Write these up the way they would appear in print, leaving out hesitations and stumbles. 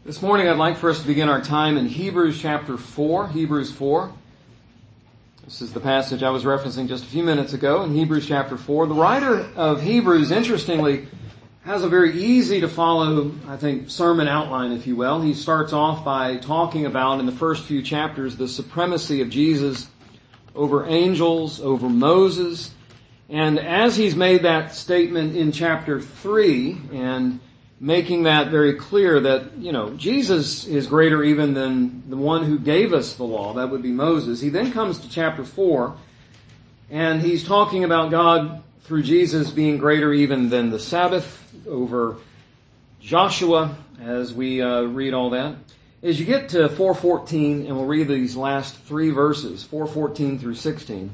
This morning I'd like for us to begin our time in Hebrews chapter 4, Hebrews 4. This is the passage I was referencing just a few minutes ago in Hebrews chapter 4. The writer of Hebrews, interestingly, has a very easy to follow, I think, sermon outline, if you will. He starts off by talking about, in the first few chapters, the supremacy of Jesus over angels, over Moses. And as he's made that statement in chapter 3, and making that very clear that, Jesus is greater even than the one who gave us the law. That would be Moses. He then comes to chapter 4, and he's talking about God through Jesus being greater even than the Sabbath over Joshua, as we read all that. As you get to 4:14, and we'll read these last three verses, 4:14 through 16,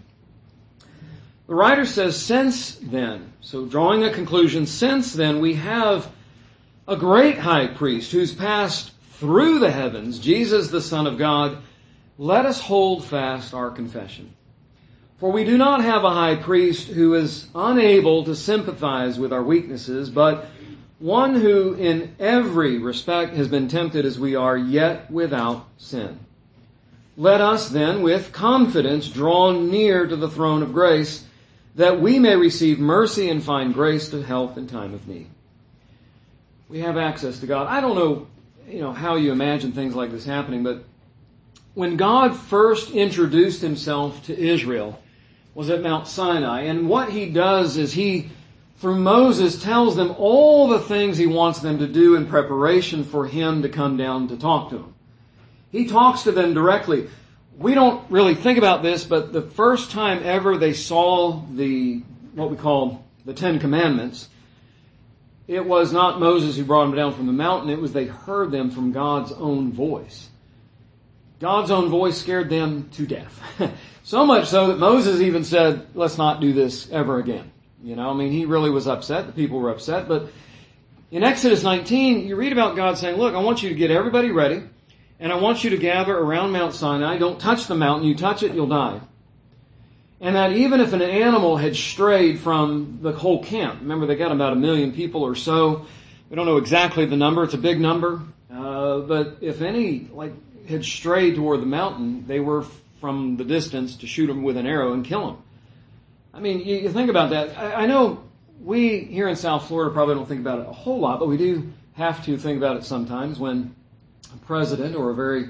the writer says, "Since then," so drawing a conclusion, "since then we have a great high priest who's passed through the heavens, Jesus the Son of God, let us hold fast our confession. For we do not have a high priest who is unable to sympathize with our weaknesses, but one who in every respect has been tempted as we are, yet without sin. Let us then with confidence draw near to the throne of grace, that we may receive mercy and find grace to help in time of need." We have access to God. I don't know, how you imagine things like this happening, but when God first introduced himself to Israel was at Mount Sinai, and what he does is he, through Moses, tells them all the things he wants them to do in preparation for him to come down to talk to them. He talks to them directly. We don't really think about this, but the first time ever they saw what we call the Ten Commandments, it was not Moses who brought them down from the mountain. It was they heard them from God's own voice. God's own voice scared them to death. So much so that Moses even said, "Let's not do this ever again." He really was upset. The people were upset. But in Exodus 19, you read about God saying, "Look, I want you to get everybody ready, and I want you to gather around Mount Sinai. Don't touch the mountain. You touch it, you'll die." And that even if an animal had strayed from the whole camp, remember they got about 1 million people or so. We don't know exactly the number. It's a big number. But if any had strayed toward the mountain, they were from the distance to shoot them with an arrow and kill them. You think about that. I know we here in South Florida probably don't think about it a whole lot, but we do have to think about it sometimes when a president or a very,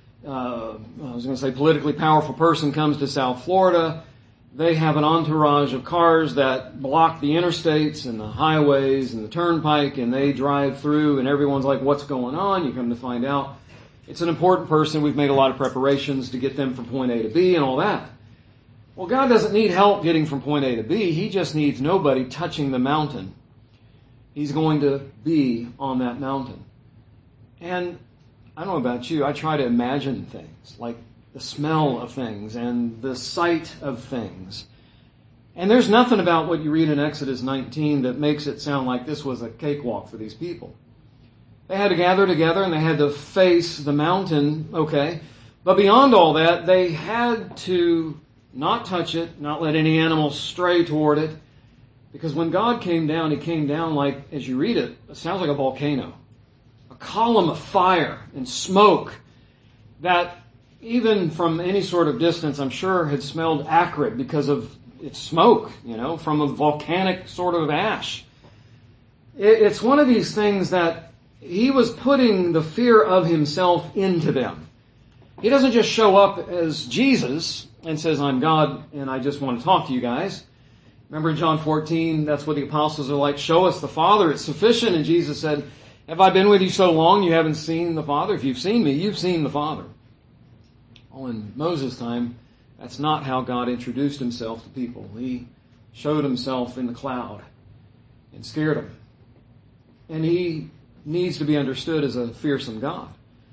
politically powerful person comes to South Florida. They have an entourage of cars that block the interstates and the highways and the turnpike, and they drive through, and everyone's like, "What's going on?" You come to find out it's an important person. We've made a lot of preparations to get them from point A to B and all that. Well, God doesn't need help getting from point A to B. He just needs nobody touching the mountain. He's going to be on that mountain. And I don't know about you, I try to imagine things, like the smell of things and the sight of things. And there's nothing about what you read in Exodus 19 that makes it sound like this was a cakewalk for these people. They had to gather together and they had to face the mountain, okay. But beyond all that, they had to not touch it, not let any animals stray toward it. Because when God came down, he came down like, as you read it, it sounds like a volcano. A column of fire and smoke that even from any sort of distance, I'm sure had smelled acrid because of its smoke, from a volcanic sort of ash. It's one of these things that he was putting the fear of himself into them. He doesn't just show up as Jesus and says, "I'm God and I just want to talk to you guys." Remember in John 14, that's what the apostles are like, "Show us the Father, it's sufficient." And Jesus said, "Have I been with you so long you haven't seen the Father? If you've seen me, you've seen the Father." Well, in Moses' time, that's not how God introduced himself to people. He showed himself in the cloud and scared them. And he needs to be understood as a fearsome God.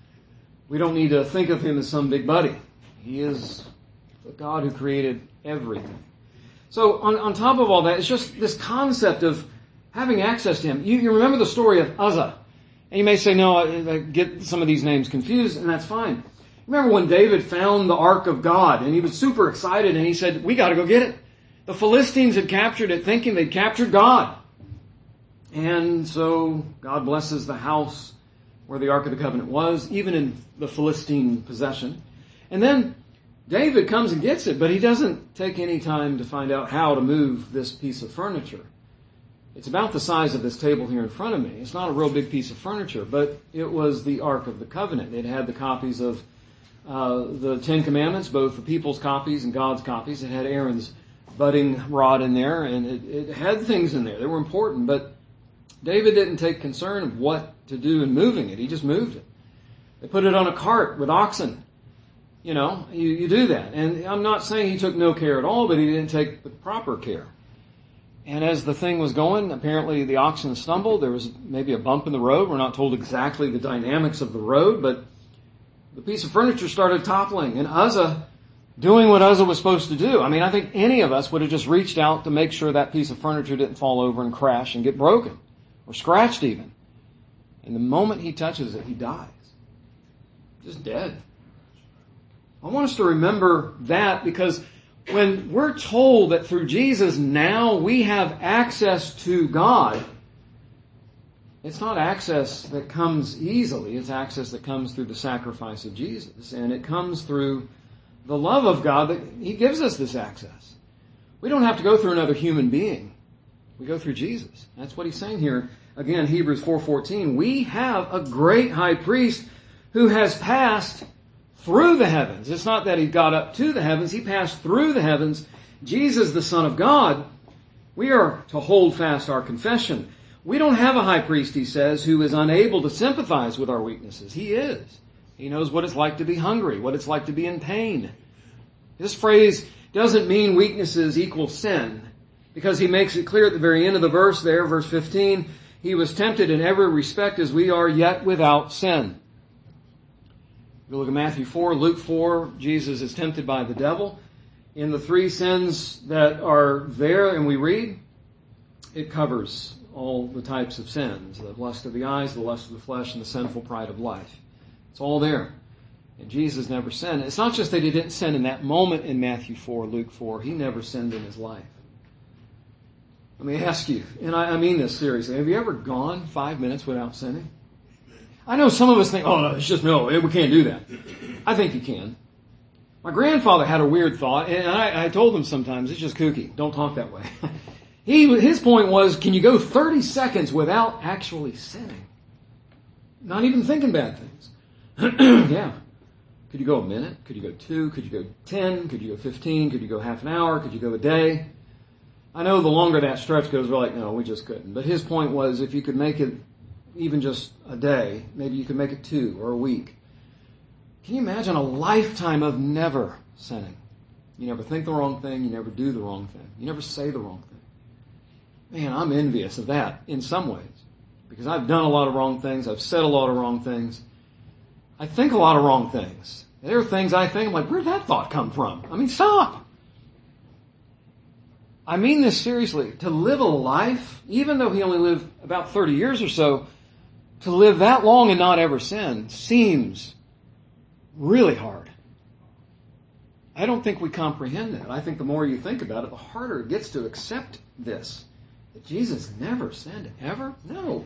We don't need to think of him as some big buddy. He is the God who created everything. So on top of all that, it's just this concept of having access to him. You remember the story of Uzzah. And you may say, "No, I get some of these names confused," and that's fine. Remember when David found the Ark of God, and he was super excited, and he said, "We got to go get it." The Philistines had captured it thinking they'd captured God. And so God blesses the house where the Ark of the Covenant was, even in the Philistine possession. And then David comes and gets it, but he doesn't take any time to find out how to move this piece of furniture. It's about the size of this table here in front of me. It's not a real big piece of furniture, but it was the Ark of the Covenant. It had the copies of the Ten Commandments, both the people's copies and God's copies. It had Aaron's budding rod in there, and it had things in there. They were important, but David didn't take concern of what to do in moving it. He just moved it. They put it on a cart with oxen. You know, you do that. And I'm not saying he took no care at all, but he didn't take the proper care. And as the thing was going, apparently the oxen stumbled. There was maybe a bump in the road. We're not told exactly the dynamics of the road, but the piece of furniture started toppling. And Uzzah, doing what Uzzah was supposed to do. I mean, I think any of us would have just reached out to make sure that piece of furniture didn't fall over and crash and get broken or scratched even. And the moment he touches it, he dies. Just dead. I want us to remember that, because when we're told that through Jesus now we have access to God, it's not access that comes easily. It's access that comes through the sacrifice of Jesus. And it comes through the love of God that He gives us this access. We don't have to go through another human being. We go through Jesus. That's what He's saying here. Again, Hebrews 4:14. We have a great high priest who has passed through the heavens. It's not that He got up to the heavens. He passed through the heavens. Jesus, the Son of God. We are to hold fast our confession. We don't have a high priest, he says, who is unable to sympathize with our weaknesses. He is. He knows what it's like to be hungry, what it's like to be in pain. This phrase doesn't mean weaknesses equal sin, because he makes it clear at the very end of the verse there, verse 15, he was tempted in every respect as we are, yet without sin. If you look at Matthew 4, Luke 4, Jesus is tempted by the devil. In the three sins that are there, and we read, it covers all the types of sins: the lust of the eyes, the lust of the flesh, and the sinful pride of life. It's all there. And Jesus never sinned. It's not just that He didn't sin in that moment in Matthew 4, Luke 4. He never sinned in His life. Let me ask you, and I mean this seriously, have you ever gone 5 minutes without sinning? I know some of us think, oh, no, it's just, no, we can't do that. I think you can. My grandfather had a weird thought, and I told him sometimes, it's just kooky. Don't talk that way. His point was, can you go 30 seconds without actually sinning? Not even thinking bad things. Yeah. Could you go a minute? Could you go 2? Could you go 10? Could you go 15? Could you go half an hour? Could you go a day? I know the longer that stretch goes, we're like, no, we just couldn't. But his point was, if you could make it even just a day, maybe you could make it 2 or a week. Can you imagine a lifetime of never sinning? You never think the wrong thing. You never do the wrong thing. You never say the wrong thing. Man, I'm envious of that in some ways, because I've done a lot of wrong things. I've said a lot of wrong things. I think a lot of wrong things. There are things I think, I'm like, where'd that thought come from? I mean, stop. I mean this seriously. To live a life, even though he only lived about 30 years or so, to live that long and not ever sin seems really hard. I don't think we comprehend that. I think the more you think about it, the harder it gets to accept this. That Jesus never sinned, ever? No.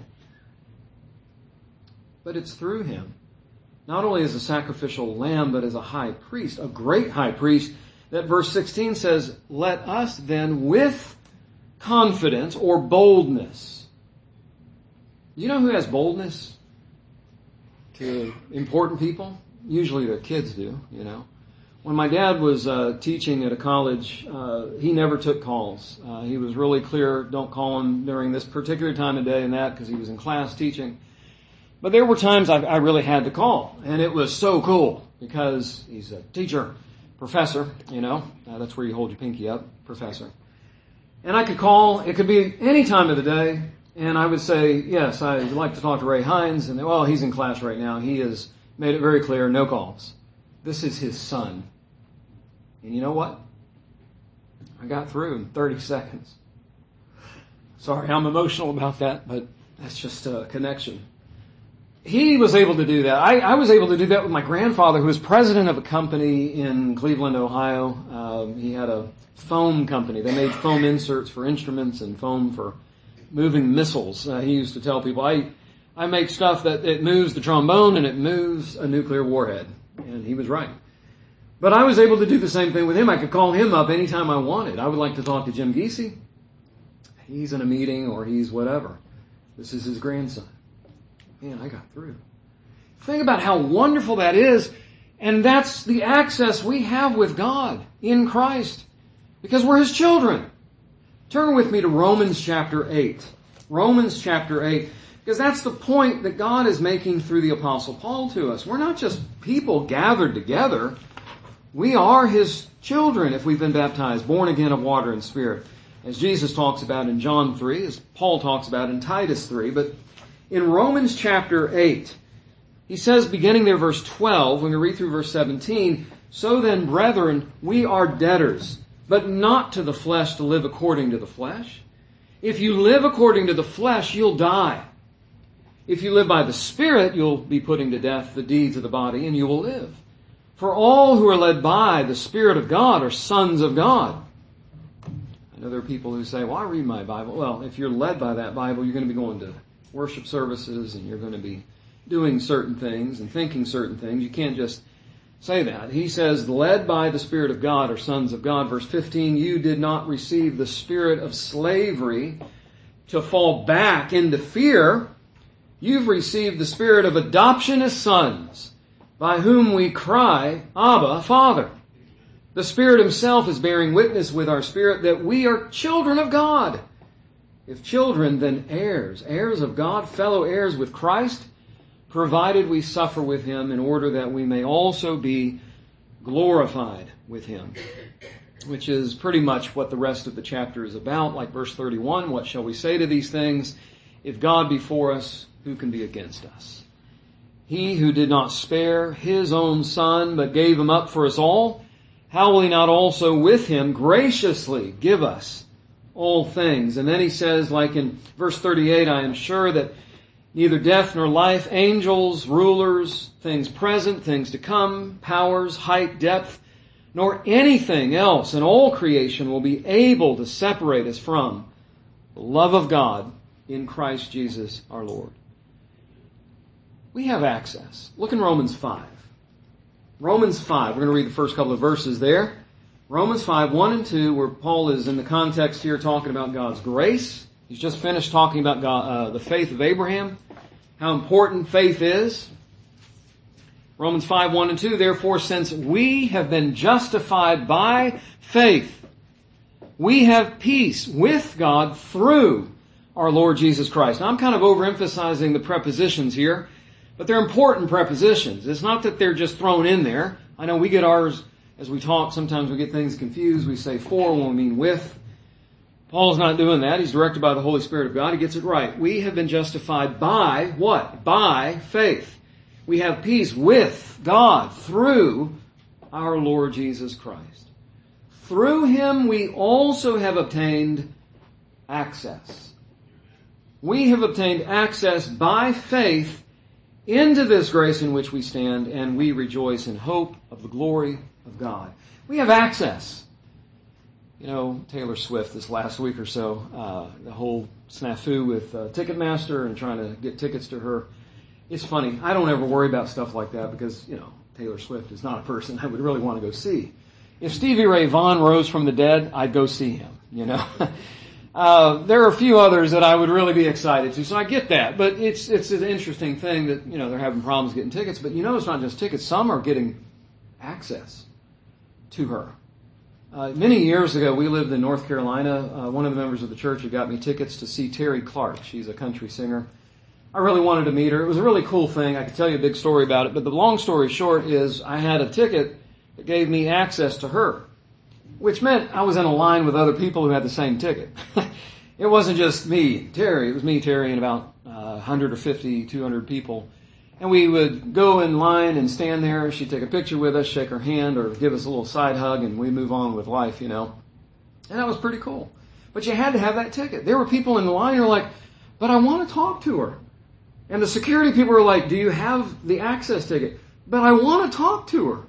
But it's through Him, not only as a sacrificial lamb, but as a high priest, a great high priest, that verse 16 says, let us then with confidence or boldness. You know who has boldness to important people? Usually their kids do, you know. When my dad was teaching at a college, he never took calls. He was really clear, don't call him during this particular time of day and that, because he was in class teaching. But there were times I really had to call, and it was so cool, because he's a teacher, professor, you know. That's where you hold your pinky up, professor. And I could call, it could be any time of the day, and I would say, yes, I'd like to talk to Ray Hines, and well, he's in class right now. He has made it very clear, no calls. This is his son. And you know what? I got through in 30 seconds. Sorry, I'm emotional about that, but that's just a connection. He was able to do that. I was able to do that with my grandfather, who was president of a company in Cleveland, Ohio. He had a foam company. They made foam inserts for instruments and foam for moving missiles. He used to tell people, I make stuff that it moves the trombone and it moves a nuclear warhead. And he was right. But I was able to do the same thing with him. I could call him up anytime I wanted. I would like to talk to Jim Giese. He's in a meeting or he's whatever. This is his grandson. Man, I got through. Think about how wonderful that is. And that's the access we have with God in Christ. Because we're His children. Turn with me to Romans chapter 8. Romans chapter 8. Because that's the point that God is making through the Apostle Paul to us. We're not just people gathered together. We are His children if we've been baptized, born again of water and Spirit. As Jesus talks about in John 3, as Paul talks about in Titus 3. But in Romans chapter 8, he says, beginning there verse 12, when we read through verse 17, "So then, brethren, we are debtors, but not to the flesh to live according to the flesh. If you live according to the flesh, you'll die. If you live by the Spirit, you'll be putting to death the deeds of the body, and you will live. For all who are led by the Spirit of God are sons of God." I know there are people who say, well, I read my Bible. Well, if you're led by that Bible, you're going to be going to worship services, and you're going to be doing certain things and thinking certain things. You can't just say that. He says, led by the Spirit of God are sons of God. Verse 15, "You did not receive the spirit of slavery to fall back into fear. You've received the spirit of adoption as sons, by whom we cry, Abba, Father." The Spirit Himself is bearing witness with our spirit that we are children of God. If children, then heirs, heirs of God, fellow heirs with Christ, provided we suffer with Him in order that we may also be glorified with Him. Which is pretty much what the rest of the chapter is about. Like verse 31, what shall we say to these things? If God be for us, who can be against us? He who did not spare His own Son, but gave Him up for us all, how will He not also with Him graciously give us all things? And then he says, like in verse 38, "I am sure that neither death nor life, angels, rulers, things present, things to come, powers, height, depth, nor anything else in all creation will be able to separate us from the love of God in Christ Jesus our Lord." We have access. Look in Romans 5. Romans 5, we're going to read the first couple of verses there. Romans 5, 1 and 2, where Paul is in the context here talking about God's grace. He's just finished talking about God, the faith of Abraham, how important faith is. Romans 5, 1 and 2, "Therefore, since we have been justified by faith, we have peace with God through our Lord Jesus Christ." Now, I'm kind of overemphasizing the prepositions here, but they're important prepositions. It's not that they're just thrown in there. I know we get ours as we talk. Sometimes we get things confused. We say for when we mean with. Paul's not doing that. He's directed by the Holy Spirit of God. He gets it right. We have been justified by what? By faith. We have peace with God through our Lord Jesus Christ. Through Him we also have obtained access. We have obtained access by faith into this grace in which we stand, and we rejoice in hope of the glory of God. We have access. You know, Taylor Swift this last week or so, the whole snafu with Ticketmaster and trying to get tickets to her. It's funny. I don't ever worry about stuff like that because, you know, Taylor Swift is not a person I would really want to go see. If Stevie Ray Vaughan rose from the dead, I'd go see him, you know. There are a few others that I would really be excited to, so I get that. But it's an interesting thing that, you know, they're having problems getting tickets. But you know, it's not just tickets. Some are getting access to her. Many years ago, we lived in North Carolina. One of the members of the church had got me tickets to see Terry Clark. She's a country singer. I really wanted to meet her. It was a really cool thing. I could tell you a big story about it. But the long story short is I had a ticket that gave me access to her, which meant I was in a line with other people who had the same ticket. It wasn't just me, Terry. It was me, Terry, and about 100 or 50, 200 people. And we would go in line and stand there. She'd take a picture with us, shake her hand, or give us a little side hug, and we'd move on with life, you know. And that was pretty cool. But you had to have that ticket. There were people in the line who were like, but I want to talk to her. And the security people were like, do you have the access ticket? But I want to talk to her.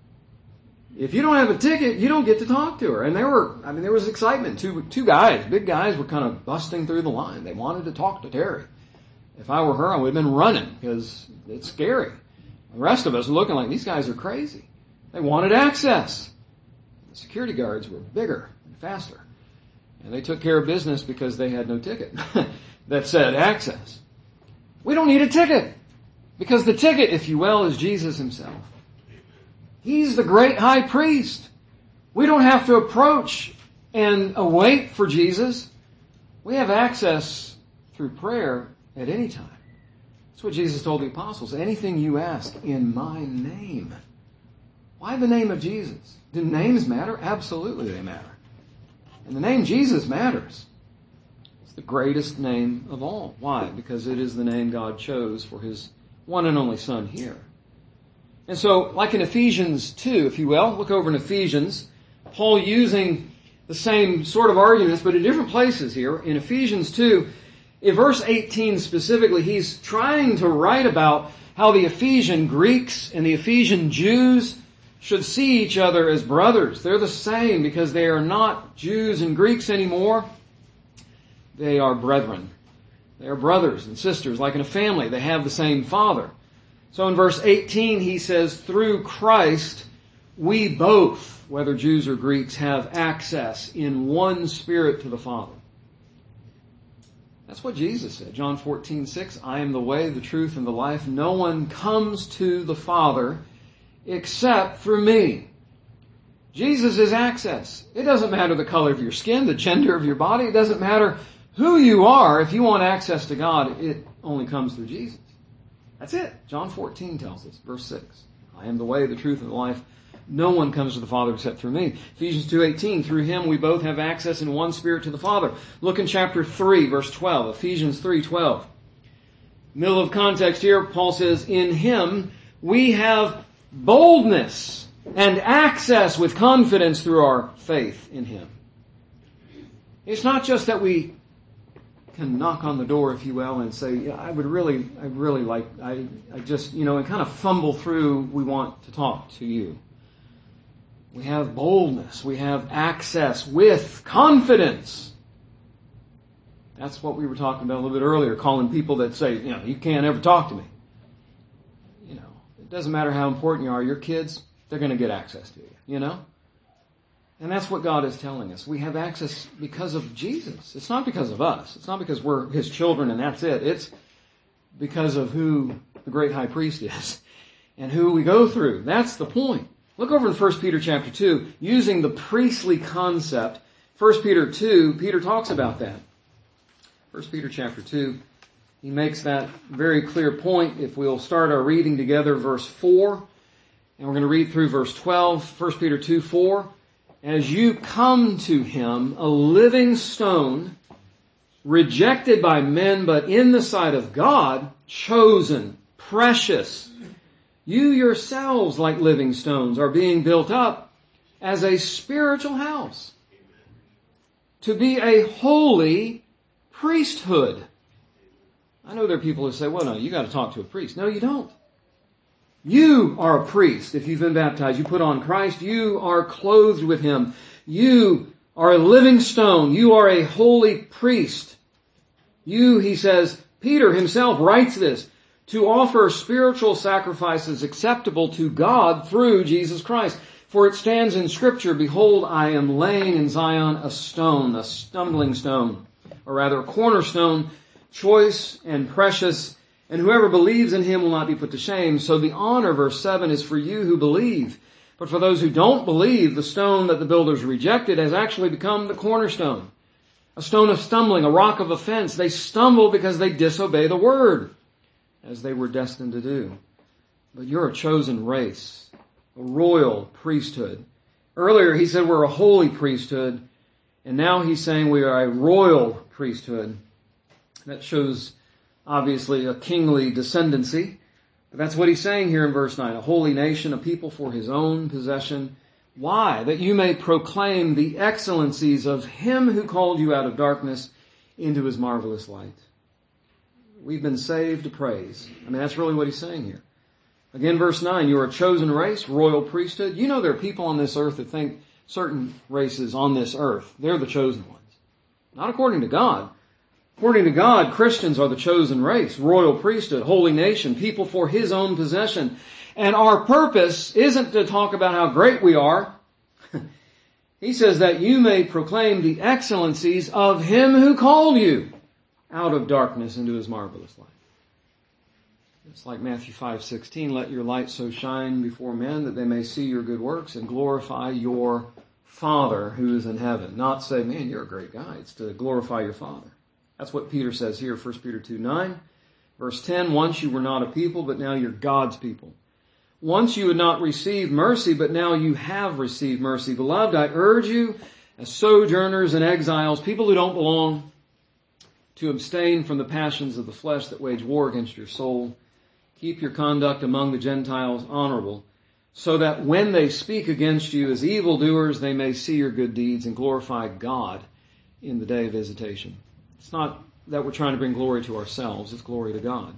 If you don't have a ticket, you don't get to talk to her. And there was excitement. Two guys, big guys, were kind of busting through the line. They wanted to talk to Terry. If I were her, I would have been running because it's scary. The rest of us are looking like these guys are crazy. They wanted access. The security guards were bigger and faster. And they took care of business because they had no ticket that said access. We don't need a ticket because the ticket, if you will, is Jesus himself. He's the great high priest. We don't have to approach and await for Jesus. We have access through prayer at any time. That's what Jesus told the apostles. Anything you ask in my name. Why the name of Jesus? Do names matter? Absolutely they matter. And the name Jesus matters. It's the greatest name of all. Why? Because it is the name God chose for his one and only Son here. And so, like in Ephesians 2, if you will, look over in Ephesians, Paul using the same sort of arguments, but in different places here. In Ephesians 2, in verse 18 specifically, he's trying to write about how the Ephesian Greeks and the Ephesian Jews should see each other as brothers. They're the same because they are not Jews and Greeks anymore. They are brethren. They are brothers and sisters, like in a family. They have the same Father. So in verse 18 he says, through Christ we both, whether Jews or Greeks, have access in one Spirit to the Father. That's what Jesus said. John 14:6, I am the way, the truth, and the life. No one comes to the Father except through me. Jesus is access. It doesn't matter the color of your skin, the gender of your body. It doesn't matter who you are. If you want access to God, it only comes through Jesus. That's it. John 14 tells us, verse 6. I am the way, the truth, and the life. No one comes to the Father except through me. Ephesians 2:18, through him we both have access in one Spirit to the Father. Look in chapter 3, verse 12. Ephesians 3:12. Middle of context here, Paul says, in him we have boldness and access with confidence through our faith in him. It's not just that we can knock on the door, if you will, and say, yeah, I just, and kind of fumble through, we want to talk to you. We have boldness. We have access with confidence. That's what we were talking about a little bit earlier, calling people that say, you can't ever talk to me. It doesn't matter how important you are. Your kids, they're going to get access to you, And that's what God is telling us. We have access because of Jesus. It's not because of us. It's not because we're his children and that's it. It's because of who the great high priest is and who we go through. That's the point. Look over in 1 Peter chapter 2, using the priestly concept. 1 Peter 2, Peter talks about that. 1 Peter chapter 2, he makes that very clear point. If we'll start our reading together, verse 4, and we're going to read through verse 12, 1 Peter 2:4. As you come to him, a living stone, rejected by men, but in the sight of God, chosen, precious. You yourselves, like living stones, are being built up as a spiritual house to be a holy priesthood. I know there are people who say, well, no, you got to talk to a priest. No, you don't. You are a priest. If you've been baptized, you put on Christ. You are clothed with him. You are a living stone. You are a holy priest. You, he says, Peter himself writes this, to offer spiritual sacrifices acceptable to God through Jesus Christ. For it stands in Scripture, behold, I am laying in Zion a stone, a stumbling stone, or rather a cornerstone, choice and precious, and whoever believes in him will not be put to shame. So the honor, verse 7, is for you who believe. But for those who don't believe, the stone that the builders rejected has actually become the cornerstone. A stone of stumbling, a rock of offense. They stumble because they disobey the word, as they were destined to do. But you're a chosen race, a royal priesthood. Earlier he said we're a holy priesthood, and now he's saying we are a royal priesthood. That shows obviously a kingly descendancy. But that's what he's saying here in verse 9. A holy nation, a people for his own possession. Why? That you may proclaim the excellencies of him who called you out of darkness into his marvelous light. We've been saved to praise. That's really what he's saying here. Again, verse 9, you are a chosen race, royal priesthood. You know there are people on this earth that think certain races on this earth, they're the chosen ones. Not according to God. According to God, Christians are the chosen race, royal priesthood, holy nation, people for His own possession. And our purpose isn't to talk about how great we are. He says that you may proclaim the excellencies of Him who called you out of darkness into His marvelous light. It's like Matthew 5:16, let your light so shine before men that they may see your good works and glorify your Father who is in heaven. Not say, man, you're a great guy. It's to glorify your Father. That's what Peter says here, 1 Peter 2:9. Verse 10, once you were not a people, but now you're God's people. Once you had not received mercy, but now you have received mercy. Beloved, I urge you, as sojourners and exiles, people who don't belong, to abstain from the passions of the flesh that wage war against your soul. Keep your conduct among the Gentiles honorable, so that when they speak against you as evildoers, they may see your good deeds and glorify God in the day of visitation. It's not that we're trying to bring glory to ourselves, it's glory to God.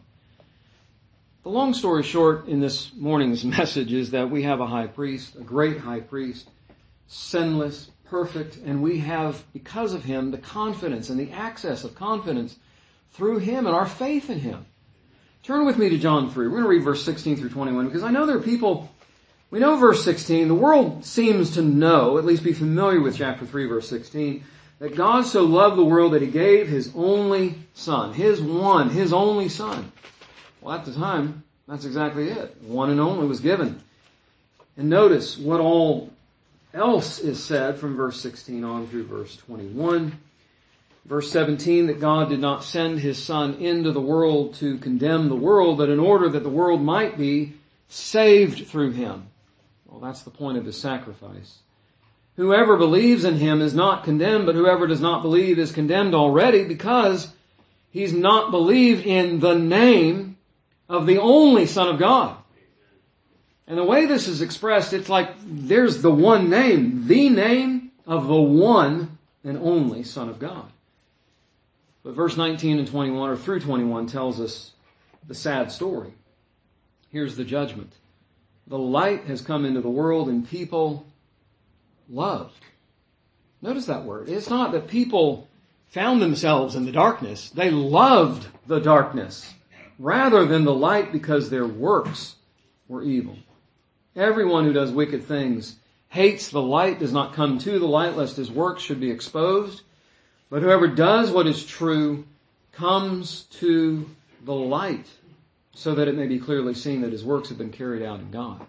The long story short in this morning's message is that we have a high priest, a great high priest, sinless, perfect, and we have, because of Him, the confidence and the access of confidence through Him and our faith in Him. Turn with me to John 3. We're going to read verse 16 through 21, because I know there are people, we know verse 16, the world seems to know, at least be familiar with chapter 3, verse 16, that God so loved the world that He gave His only Son, His only Son. Well, at the time, that's exactly it. One and only was given. And notice what all else is said from verse 16 on through verse 21. Verse 17, that God did not send His Son into the world to condemn the world, but in order that the world might be saved through Him. Well, that's the point of His sacrifice. Whoever believes in Him is not condemned, but whoever does not believe is condemned already, because he's not believed in the name of the only Son of God. And the way this is expressed, it's like there's the one name, the name of the one and only Son of God. But verse 19 and 21, or through 21, tells us the sad story. Here's the judgment. The light has come into the world and people loved. Notice that word. It's not that people found themselves in the darkness. They loved the darkness rather than the light, because their works were evil. Everyone who does wicked things hates the light, does not come to the light, lest his works should be exposed. But whoever does what is true comes to the light, so that it may be clearly seen that his works have been carried out in God.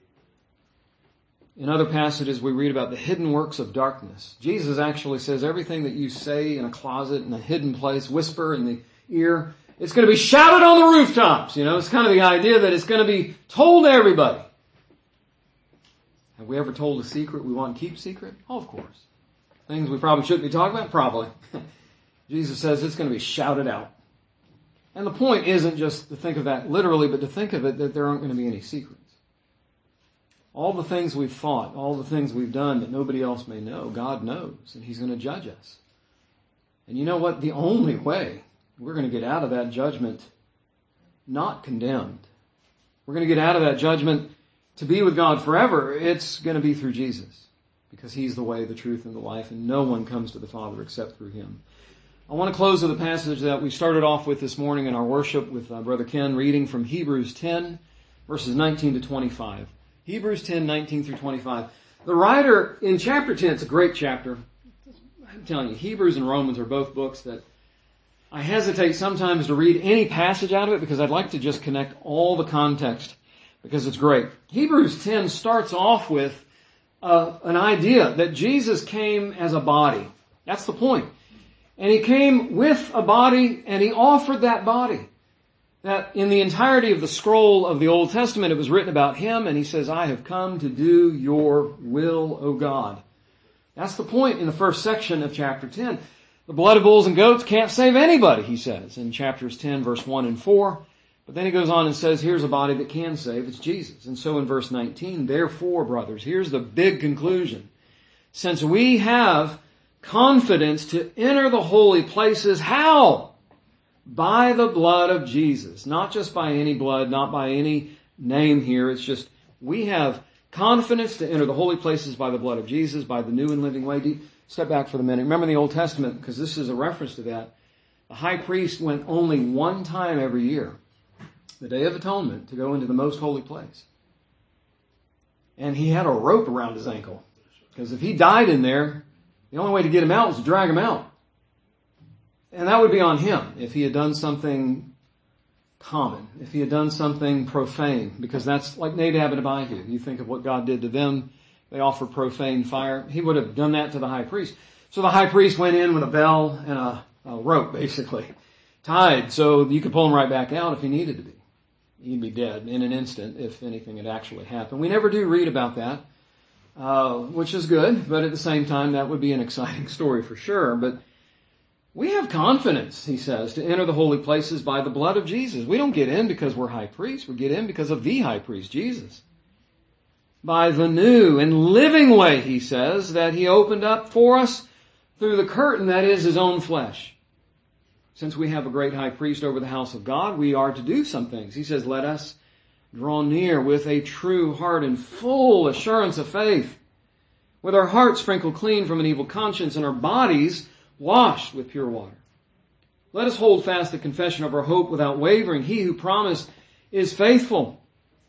In other passages, we read about the hidden works of darkness. Jesus actually says everything that you say in a closet, in a hidden place, whisper in the ear, it's going to be shouted on the rooftops. You know, it's kind of the idea that it's going to be told to everybody. Have we ever told a secret we want to keep secret? Oh, of course. Things we probably shouldn't be talking about? Probably. Jesus says it's going to be shouted out. And the point isn't just to think of that literally, but to think of it that there aren't going to be any secrets. All the things we've thought, all the things we've done that nobody else may know, God knows, and He's going to judge us. And you know what? The only way we're going to get out of that judgment not condemned, we're going to get out of that judgment to be with God forever, it's going to be through Jesus. Because He's the way, the truth, and the life, and no one comes to the Father except through Him. I want to close with a passage that we started off with this morning in our worship with Brother Ken, reading from Hebrews 10, verses 19 to 25. Hebrews 10, 19 through 25. The writer in chapter 10, it's a great chapter. I'm telling you, Hebrews and Romans are both books that I hesitate sometimes to read any passage out of it, because I'd like to just connect all the context, because it's great. Hebrews 10 starts off with an idea that Jesus came as a body. That's the point. And He came with a body, and He offered that body. That in the entirety of the scroll of the Old Testament, it was written about Him, and He says, I have come to do your will, O God. That's the point in the first section of chapter 10. The blood of bulls and goats can't save anybody, He says in chapters 10, verse 1 and 4. But then He goes on and says, here's a body that can save. It's Jesus. And so in verse 19, therefore, brothers, here's the big conclusion. Since we have confidence to enter the holy places, how? By the blood of Jesus. Not just by any blood, not by any name here. It's just we have confidence to enter the holy places by the blood of Jesus, by the new and living way. Step back for a minute. Remember the Old Testament, because this is a reference to that. The high priest went only one time every year, the Day of Atonement, to go into the most holy place. And he had a rope around his ankle. Because if he died in there, the only way to get him out was to drag him out. And that would be on him if he had done something common, if he had done something profane, because that's like Nadab and Abihu. You think of what God did to them. They offered profane fire. He would have done that to the high priest. So the high priest went in with a bell and a rope, basically, tied so you could pull him right back out if he needed to be. He'd be dead in an instant if anything had actually happened. We never do read about that, which is good, but at the same time, that would be an exciting story for sure. But we have confidence, he says, to enter the holy places by the blood of Jesus. We don't get in because we're high priests. We get in because of the high priest, Jesus. By the new and living way, he says, that he opened up for us through the curtain that is his own flesh. Since we have a great high priest over the house of God, we are to do some things. He says, let us draw near with a true heart and full assurance of faith, with our hearts sprinkled clean from an evil conscience and our bodies washed with pure water. Let us hold fast the confession of our hope without wavering. He who promised is faithful.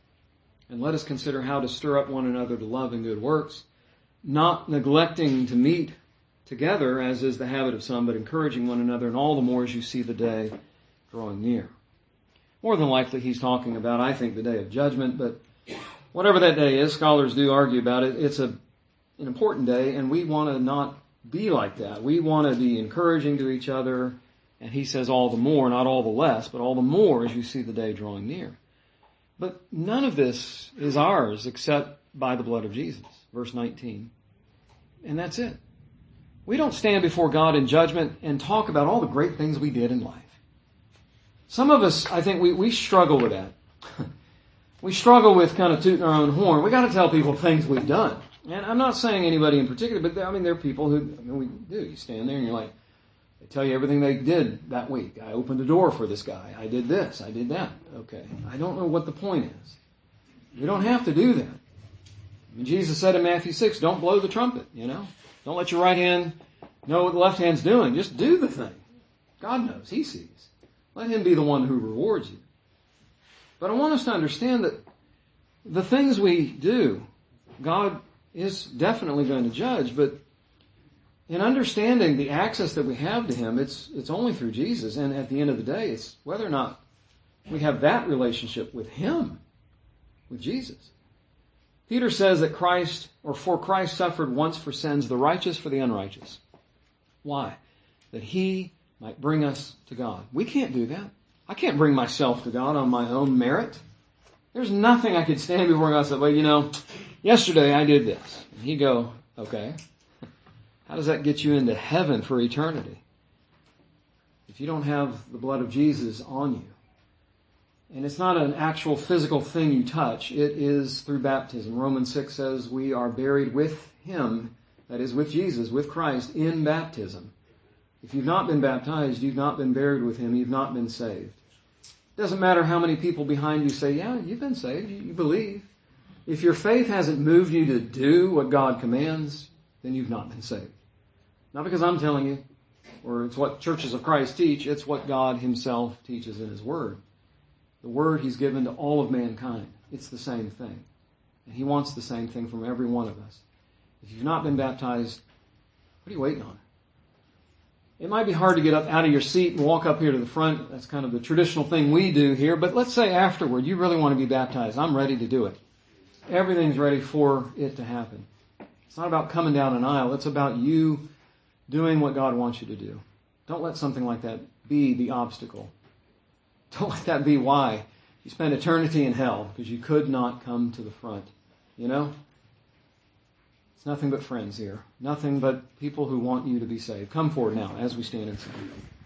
And let us consider how to stir up one another to love and good works, not neglecting to meet together, as is the habit of some, but encouraging one another, and all the more as you see the day drawing near. More than likely he's talking about, I think, the day of judgment, but whatever that day is, scholars do argue about it. It's an important day, and we want to not be like that. We want to be encouraging to each other, and he says all the more, not all the less, but all the more as you see the day drawing near. But none of this is ours except by the blood of Jesus, verse 19. And that's it. We don't stand before God in judgment and talk about all the great things we did in life. Some of us, I think, we struggle with that. We struggle with kind of tooting our own horn. We got to tell people things we've done. And I'm not saying anybody in particular, but there are people who, we do. You stand there and you're like, they tell you everything they did that week. I opened a door for this guy. I did this. I did that. Okay. I don't know what the point is. We don't have to do that. I mean, Jesus said in Matthew 6, don't blow the trumpet, Don't let your right hand know what the left hand's doing. Just do the thing. God knows. He sees. Let him be the one who rewards you. But I want us to understand that the things we do, God is definitely going to judge, but in understanding the access that we have to him, it's only through Jesus. And at the end of the day, it's whether or not we have that relationship with him, with Jesus. Peter says that for Christ suffered once for sins, the righteous for the unrighteous. Why? That he might bring us to God. We can't do that. I can't bring myself to God on my own merit. There's nothing I could stand before God and say, well, yesterday I did this. And he'd go, okay. How does that get you into heaven for eternity? If you don't have the blood of Jesus on you. And it's not an actual physical thing you touch. It is through baptism. Romans 6 says we are buried with him, that is with Jesus, with Christ, in baptism. If you've not been baptized, you've not been buried with him, you've not been saved. It doesn't matter how many people behind you say, yeah, you've been saved, you believe. If your faith hasn't moved you to do what God commands, then you've not been saved. Not because I'm telling you, or it's what churches of Christ teach, it's what God himself teaches in his word. The word he's given to all of mankind. It's the same thing. And he wants the same thing from every one of us. If you've not been baptized, what are you waiting on? It might be hard to get up out of your seat and walk up here to the front. That's kind of the traditional thing we do here. But let's say afterward, you really want to be baptized. I'm ready to do it. Everything's ready for it to happen. It's not about coming down an aisle. It's about you doing what God wants you to do. Don't let something like that be the obstacle. Don't let that be why you spend eternity in hell, because you could not come to the front. It's nothing but friends here. Nothing but people who want you to be saved. Come forward now as we stand and sing.